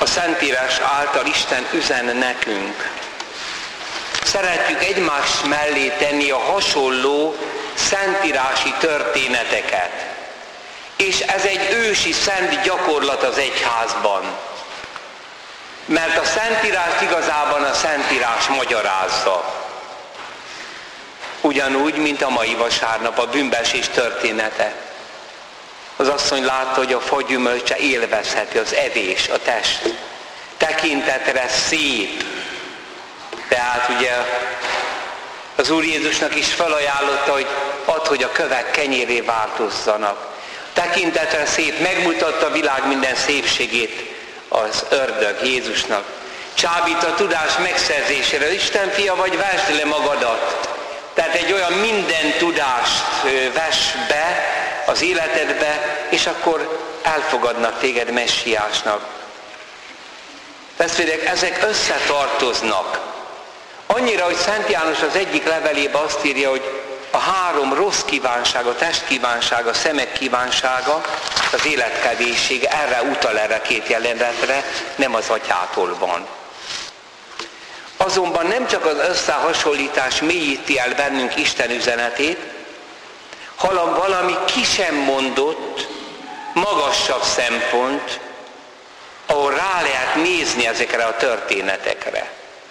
a Szentírás által Isten üzen nekünk. Szeretjük egymás mellé tenni a hasonló szentírási történeteket. És ez egy ősi szent gyakorlat az egyházban. Mert a Szentírást igazában a Szentírás magyarázza. Ugyanúgy, mint a mai vasárnap a bűnbeesés története. Az asszony látta, hogy a fagyümölcse élvezheti az evés, a test. Tekintetre szép. Tehát ugye az Úr Jézusnak is felajánlotta, hogy add, hogy a kövek kenyéré változzanak. Tekintetre szép, megmutatta a világ minden szépségét az ördög Jézusnak. Csábít a tudás megszerzésére. Isten fia vagy, vesd le magadat. Tehát egy olyan minden tudást vess be az életedbe, és akkor elfogadnak téged messiásnak. Testvérek, ezek összetartoznak. Annyira, hogy Szent János az egyik levelében azt írja, hogy a 3 rossz kívánság, a test kívánsága, a szemek kívánsága, az életkedvésség erre utal, erre 2 jelenetre, nem az atyától van. Azonban nem csak az összehasonlítás mélyíti el bennünk Isten üzenetét, hanem valami ki sem mondott, magasabb szempont, ahol rá lehet nézni ezekre a történetekre.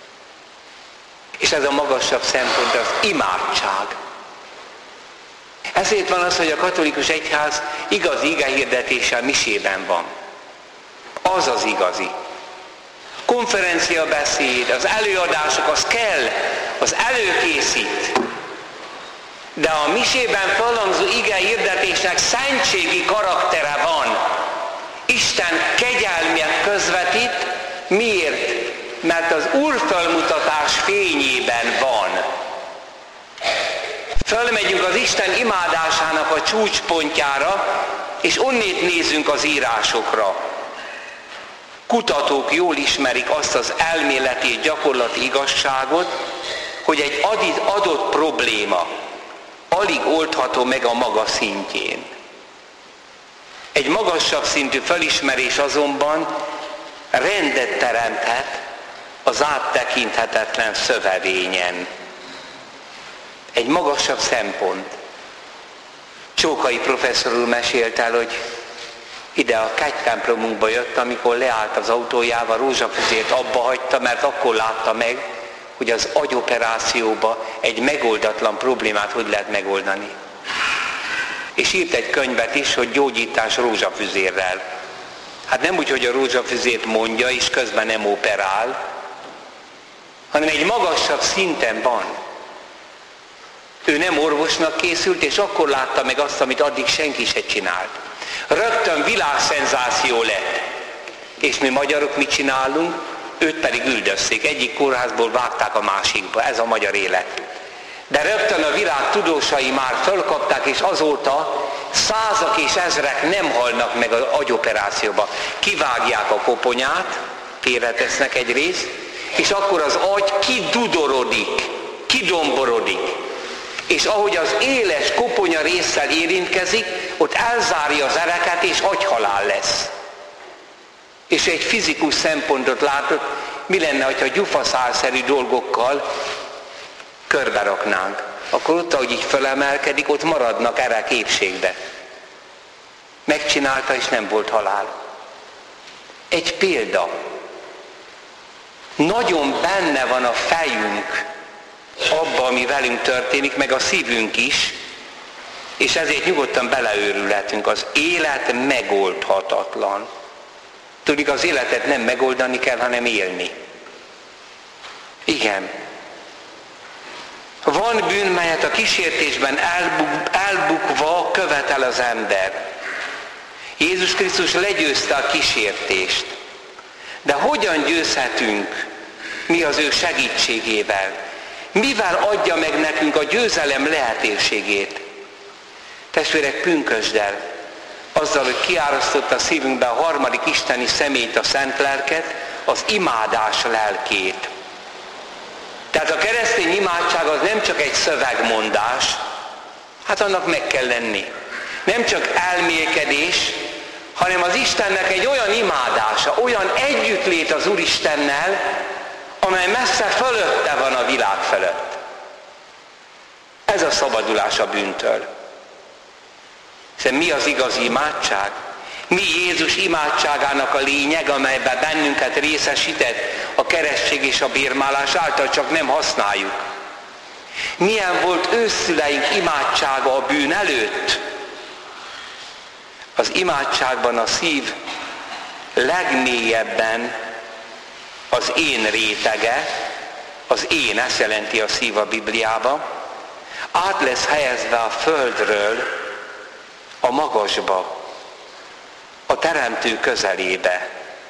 És ez a magasabb szempont az imádság. Ezért van az, hogy a katolikus egyház igazi igehirdetéssel misében van. Az az igazi. Konferenciabeszéd, az előadások, az kell, az előkészít. De a misében felhangzó igehirdetésnek szentségi karaktere van. Isten kegyelmet közvetít. Miért? Mert az úrfelmutatás fényében van. Fölmegyünk az Isten imádásának a csúcspontjára, és onnét nézünk az írásokra. Kutatók jól ismerik azt az elméleti és gyakorlati igazságot, hogy egy adott probléma alig oldható meg a maga szintjén. Egy magasabb szintű felismerés azonban rendet teremthet az áttekinthetetlen szövevényen. Egy magasabb szempont. Csókai professzor úr mesélt el, hogy ide a kegytemplomunkba jött, amikor leállt az autójával, rózsafüzért abba hagyta, mert akkor látta meg, hogy az agyoperációba egy megoldatlan problémát hogy lehet megoldani. És írt egy könyvet is, hogy gyógyítás rózsafüzérrel. Hát nem úgy, hogy a rózsafüzért mondja, és közben nem operál, hanem egy magasabb szinten van. Ő nem orvosnak készült, és akkor látta meg azt, amit addig senki se csinált. Rögtön világszenzáció lett. És mi magyarok mit csinálunk? Őt pedig üldözték. Egyik kórházból vágták a másikba. Ez a magyar élet. De rögtön a világ tudósai már fölkapták, és azóta százak és ezrek nem halnak meg az agyoperációba. Kivágják a koponyát, félretesznek egy részt, és akkor az agy kidudorodik, kidomborodik. És ahogy az éles koponya résszel érintkezik, ott elzárja az ereket, és agyhalál lesz. És egy fizikus szempontot látott, mi lenne, ha gyufaszálszerű dolgokkal körbe raknánk. Akkor ott, ahogy így fölemelkedik, ott maradnak erek épségbe. Megcsinálta, és nem volt halál. Egy példa. Nagyon benne van a fejünk abba, ami velünk történik, meg a szívünk is, és ezért nyugodtan beleőrülhetünk. Az élet megoldhatatlan. Tudjuk, az életet nem megoldani kell, hanem élni. Igen. Van bűn, melyet a kísértésben elbukva követel az ember. Jézus Krisztus legyőzte a kísértést. De hogyan győzhetünk mi az ő segítségével? Mivel adja meg nekünk a győzelem lehetőségét? Testvérek, pünkösddel, azzal, hogy kiárasztotta a szívünkbe a harmadik isteni személyt, a Szent Lelket, az imádás lelkét. Tehát a keresztény imádság az nem csak egy szövegmondás, hát annak meg kell lenni. Nem csak elmélkedés, hanem az Istennek egy olyan imádása, olyan együttlét az Úristennel, amely messze fölötte van a világ fölött. Ez a szabadulás a bűntől. Hiszen mi az igazi imádság? Mi Jézus imádságának a lényeg, amelyben bennünket részesített a keresztség és a bérmálás által, csak nem használjuk. Milyen volt ősszüleink imádsága a bűn előtt? Az imádságban a szív legmélyebben az én rétege, az én, ezt jelenti a szív a Bibliában, át lesz helyezve a földről a magasba, a teremtő közelébe.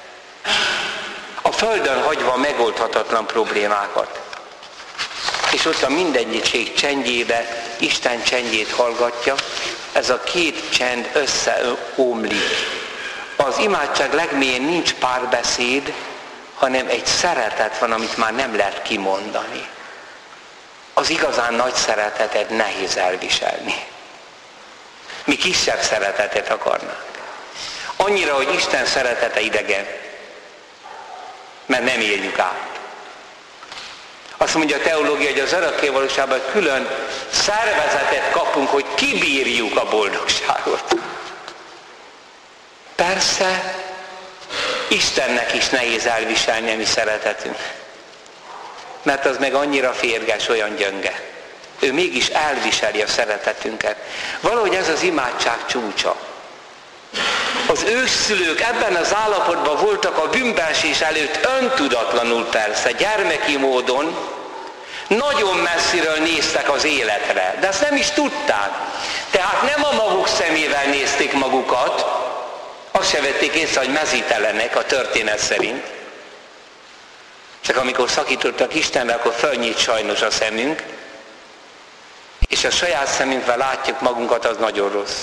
A földön hagyva megoldhatatlan problémákat. És ott a mindennyidség csendjébe Isten csendjét hallgatja, ez a két csend összeomlik. Az imádság legmélyén nincs párbeszéd, hanem egy szeretet van, amit már nem lehet kimondani. Az igazán nagy szeretetet nehéz elviselni. Mi kisebb szeretetet akarnánk. Annyira, hogy Isten szeretete idegen, mert nem éljük át. Azt mondja a teológia, hogy az örökkévalóságban külön szervezetet kapunk, hogy kibírjuk a boldogságot. Persze, Istennek is nehéz elviselni a mi szeretetünk. Mert az meg annyira férges, olyan gyönge. Ő mégis elviseli a szeretetünket. Valahogy ez az imádság csúcsa. Az ősszülők ebben az állapotban voltak a bűnbeesés előtt öntudatlanul persze, gyermeki módon, nagyon messziről néztek az életre, de ezt nem is tudták. Tehát nem a maguk szemével nézték magukat, azt se vették észre, hogy mezítelenek a történet szerint. Csak amikor szakítottak Istenre, akkor fölnyílt sajnos a szemünk, és a saját szemünkvel látjuk magunkat, az nagyon rossz.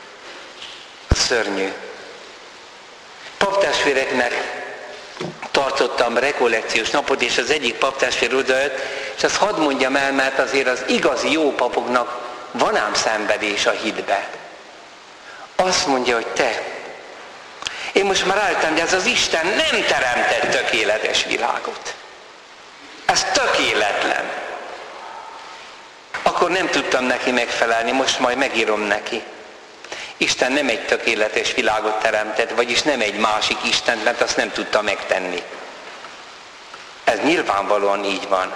Szörnyű. Paptestvéreknek tartottam rekollekciós napot, és az egyik paptestvér odajött, és azt hadd mondjam el, mert azért az igazi jó papoknak van ám szenvedés a hitbe. Azt mondja, hogy te, én most már rájöttem, hogy ez az Isten nem teremtett tökéletes világot. Ez tökéletlen. Akkor nem tudtam neki megfelelni, most majd megírom neki. Isten nem egy tökéletes világot teremtett, vagyis nem egy másik Istent, mert azt nem tudta megtenni. Ez nyilvánvalóan így van.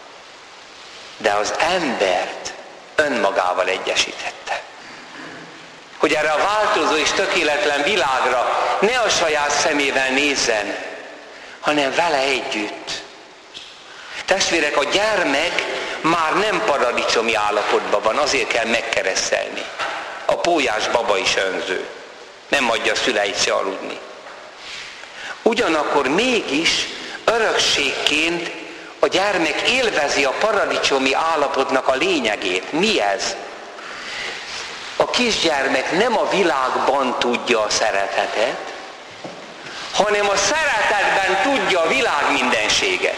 De az embert önmagával egyesítette. Hogy erre a változó és tökéletlen világra ne a saját szemével nézzen, hanem vele együtt. Testvérek, a gyermek már nem paradicsomi állapotban van, azért kell megkeresztelni. A pólyás baba is önző. Nem hagyja a szüleit se aludni. Ugyanakkor mégis örökségként a gyermek élvezi a paradicsomi állapotnak a lényegét. Mi ez? A kisgyermek nem a világban tudja a szeretetet, hanem a szeretetben tudja a világ mindenséget.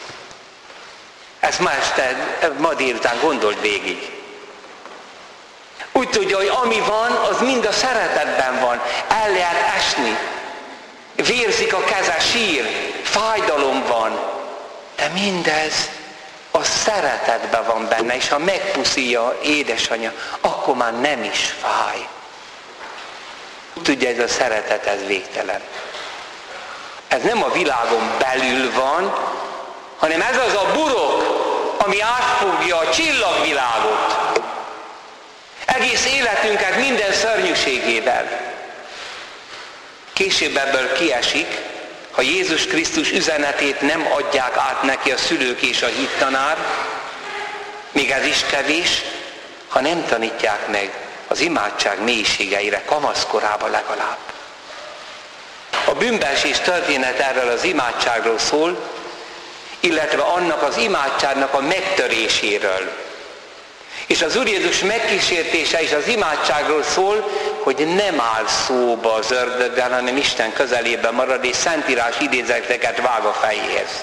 Ezt ma délután gondold végig. Úgy tudja, hogy ami van, az mind a szeretetben van. El lehet esni. Vérzik a keze, sír, fájdalom van. De mindez a szeretetben van benne, és ha megpuszíja édesanyja, akkor már nem is fáj. Úgy tudja, ez a szeretet, ez végtelen. Ez nem a világon belül van, hanem ez az a burok, ami átfogja a csillagvilágot. Egész életünket minden szörnyűségével. Később ebből kiesik, ha Jézus Krisztus üzenetét nem adják át neki a szülők és a hittanár, még ez is kevés, ha nem tanítják meg az imádság mélységeire, kamaszkorában legalább. A bűnbeesés történet erről az imádságról szól, illetve annak az imádságnak a megtöréséről. És az Úr Jézus megkísértése is az imádságról szól, hogy nem áll szóba az ördöggel, hanem Isten közelében marad, és szentírás idézeteket vág a fejéhez.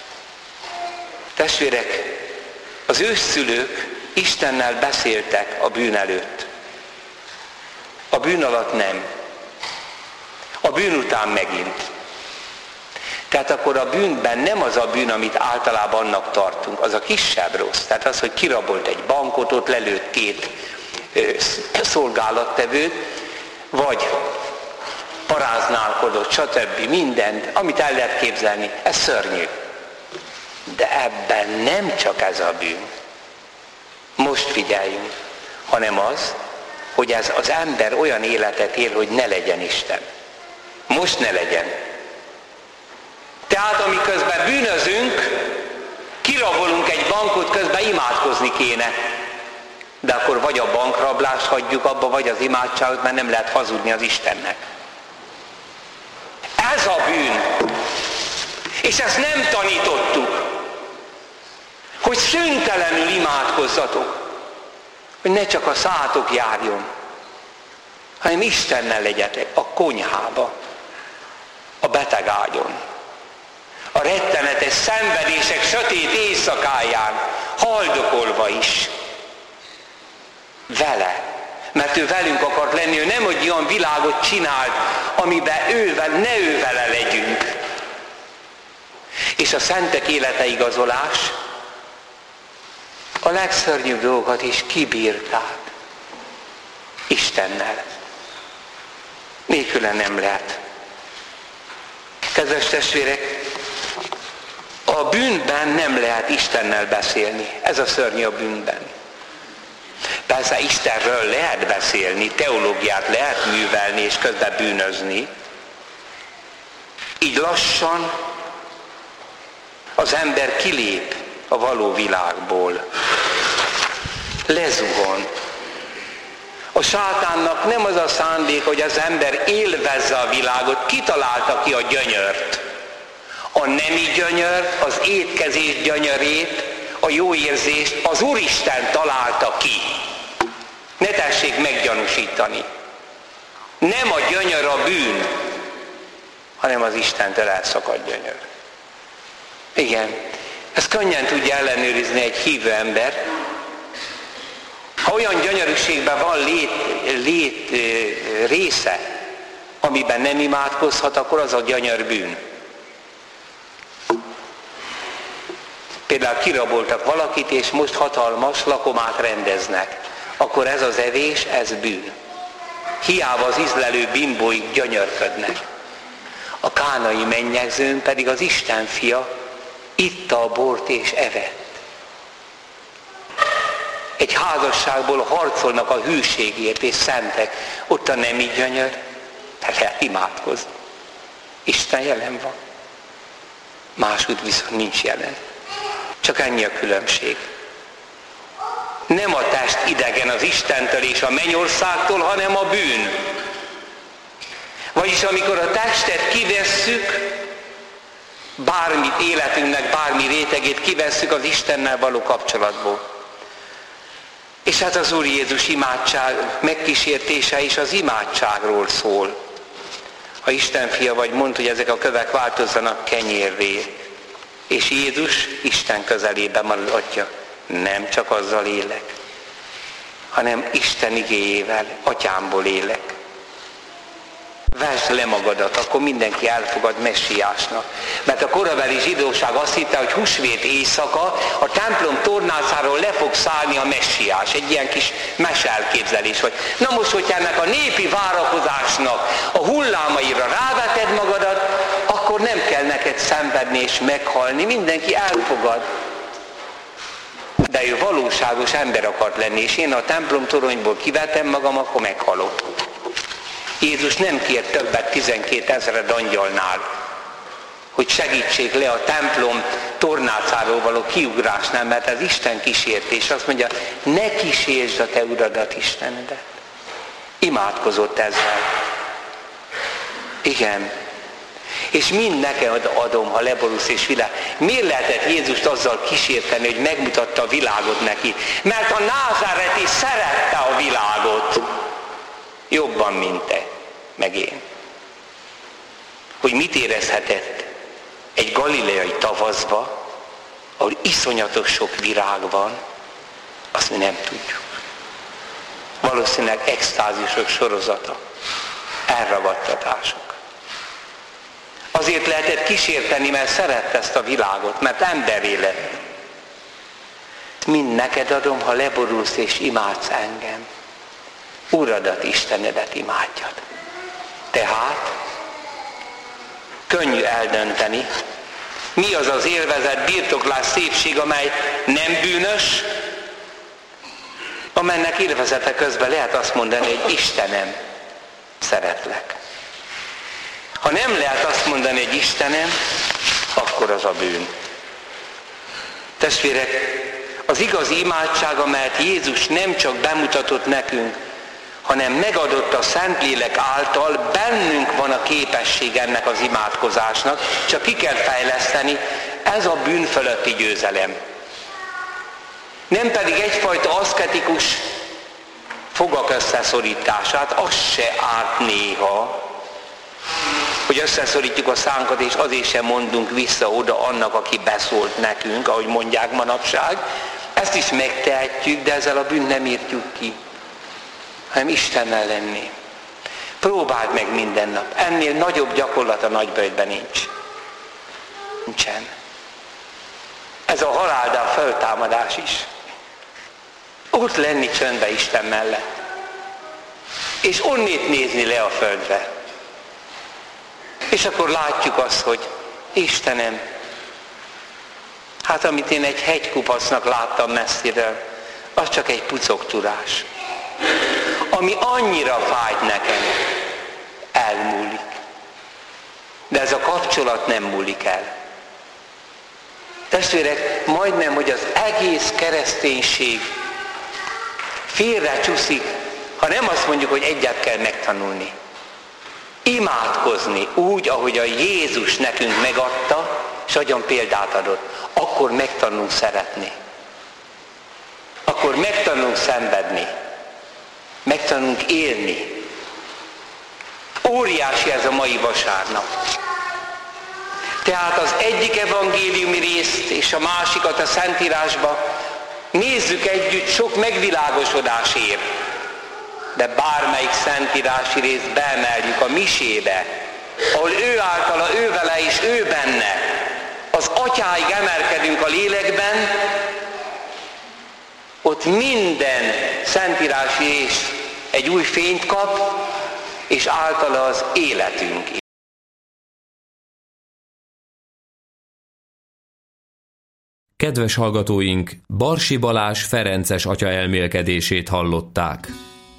Testvérek, az ősszülők Istennel beszéltek a bűn előtt. A bűn alatt nem. A bűn után megint. Tehát akkor a bűnben nem az a bűn, amit általában annak tartunk, az a kisebb rossz. Tehát az, hogy kirabolt egy bankot, ott lelőtt 2 szolgálattevőt, vagy paráználkodott, stb. Mindent, amit el lehet képzelni. Ez szörnyű. De ebben nem csak ez a bűn. Most figyeljünk, hanem az, hogy ez az ember olyan életet él, hogy ne legyen Isten. Most ne legyen. Tehát amiközben bűnözünk, kirabolunk egy bankot, közben imádkozni kéne. De akkor vagy a bankrablást hagyjuk abba, vagy az imádságot, mert nem lehet hazudni az Istennek. Ez a bűn. És ezt nem tanítottuk, hogy szüntelenül imádkozzatok, hogy ne csak a szátok járjon, hanem Istennel legyetek a konyhába, a betegágyon, a rettenetes szenvedések sötét éjszakáján, haldokolva is. Vele. Mert ő velünk akart lenni, ő nem hogy olyan világot csinált, amiben ne ő vele legyünk. És a szentek élete igazolás, a legszörnyűbb dolgokat is kibírták Istennel. Nélküle nem lehet. Kedves testvérek, a bűnben nem lehet Istennel beszélni. Ez a szörnyű a bűnben. Persze Istenről lehet beszélni, teológiát lehet művelni és közben bűnözni. Így lassan az ember kilép a való világból. Lezugon. A sátánnak nem az a szándék, hogy az ember élvezze a világot, kitalálta ki a gyönyört. A nemi gyönyört, az étkezés gyönyörét, a jó érzést az Úristen találta ki. Ne tessék meggyanúsítani. Nem a gyönyör a bűn, hanem az Istentől elszakadt gyönyör. Igen, ezt könnyen tudja ellenőrizni egy hívő ember. Ha olyan gyönyörűségben van lét része, amiben nem imádkozhat, akkor az a gyönyör bűn. Például kiraboltak valakit, és most hatalmas lakomát rendeznek. Akkor ez az evés, ez bűn. Hiába az ízlelő bimbóik gyönyörködnek. A kánai mennyegzőn pedig az Isten fia itta a bort és evett. Egy házasságból harcolnak a hűségért és szentek. Ott a nemi gyönyör, lehet imádkozni. Isten jelen van. Máshogy viszont nincs jelen. Csak ennyi a különbség. Nem a test idegen az Istentől és a mennyországtól, hanem a bűn. Vagyis amikor a testet kivesszük, bármit életünknek, bármi rétegét kivesszük az Istennel való kapcsolatból. És hát az Úr Jézus imádság megkísértése is az imádságról szól. Ha Isten fia vagy, mondd, hogy ezek a kövek változzanak kenyérré. És Jézus Isten közelében maradja. Nem csak azzal élek, hanem Isten igéjével, atyámból élek. Vesd le magadat, akkor mindenki elfogad messiásnak. Mert a korabeli zsidóság azt hitte, hogy húsvét éjszaka a templom tornácáról le fog szállni a messiás. Egy ilyen kis meseelképzelés vagy. Na most, hogy ennek a népi várakozásnak a hullámaira ráveted magadat, akkor nem kell neked szenvedni és meghalni, mindenki elfogad. De ő valóságos ember akart lenni, és én a templom toronyból kivetem magam, akkor meghalok. Jézus nem kért többet 12 000 angyalnál, hogy segítsék le a templom tornácáról való kiugrásnál, mert ez Isten kísértés. Azt mondja, ne kísérsd a te uradat, Istenedet. Imádkozott ezzel. Igen. És mind neked adom, ha leborulsz és világ. Miért lehetett Jézust azzal kísérteni, hogy megmutatta a világot neki? Mert a názáreti szerette a világot. Jobban, mint te, meg én. Hogy mit érezhetett egy galileai tavaszba, ahol iszonyatos sok virág van, azt mi nem tudjuk. Valószínűleg extázisok sorozata, elragadtatások. Azért lehetett kísérteni, mert szerette ezt a világot, mert emberé lett. Mind neked adom, ha leborulsz és imádsz engem. Uradat, Istenedet imádjad. Tehát könnyű eldönteni, mi az az élvezet, birtoklás, szépség, amely nem bűnös, amelynek élvezete közben lehet azt mondani, hogy Istenem, szeretlek. Ha nem lehet azt mondani, hogy Istenem, akkor az a bűn. Testvérek, az igazi imádság, amelyet Jézus nem csak bemutatott nekünk, hanem megadott a Szentlélek által, bennünk van a képesség ennek az imádkozásnak, csak ki kell fejleszteni, ez a bűn fölötti győzelem. Nem pedig egyfajta aszketikus fogak összeszorítását, az se árt néha, hogy összeszorítjuk a szánkat, és azért sem mondunk vissza oda annak, aki beszólt nekünk, ahogy mondják manapság. Ezt is megtehetjük, de ezzel a bűnt nem írtjuk ki, hanem Istennel lenni. Próbáld meg minden nap. Ennél nagyobb gyakorlat a nagyböjtben nincs. Nincsen. Ez a halál, de a föltámadás is. Ott lenni csöndbe Isten mellett. És onnét nézni le a földre. És akkor látjuk azt, hogy Istenem, hát amit én egy hegykupacnak láttam messziről, az csak egy pucogturás. Ami annyira fájt nekem, elmúlik. De ez a kapcsolat nem múlik el. Testvérek, majdnem, hogy az egész kereszténység félre csúszik, ha nem azt mondjuk, hogy egyet kell megtanulni. Imádkozni úgy, ahogy a Jézus nekünk megadta, és hogyan példát adott. Akkor megtanulunk szeretni. Akkor megtanulunk szenvedni. Megtanulunk élni. Óriási ez a mai vasárnap. Tehát az egyik evangéliumi részt és a másikat a Szentírásba nézzük együtt, sok megvilágosodás ér. De bármelyik szentírási részt beemeljük a misébe, ahol ő általa, ő vele és ő benne, az atyáig emelkedünk a lélekben, ott minden szentírási rész egy új fényt kap, és általa az életünk. Kedves hallgatóink, Barsi Balázs ferences atya elmélkedését hallották.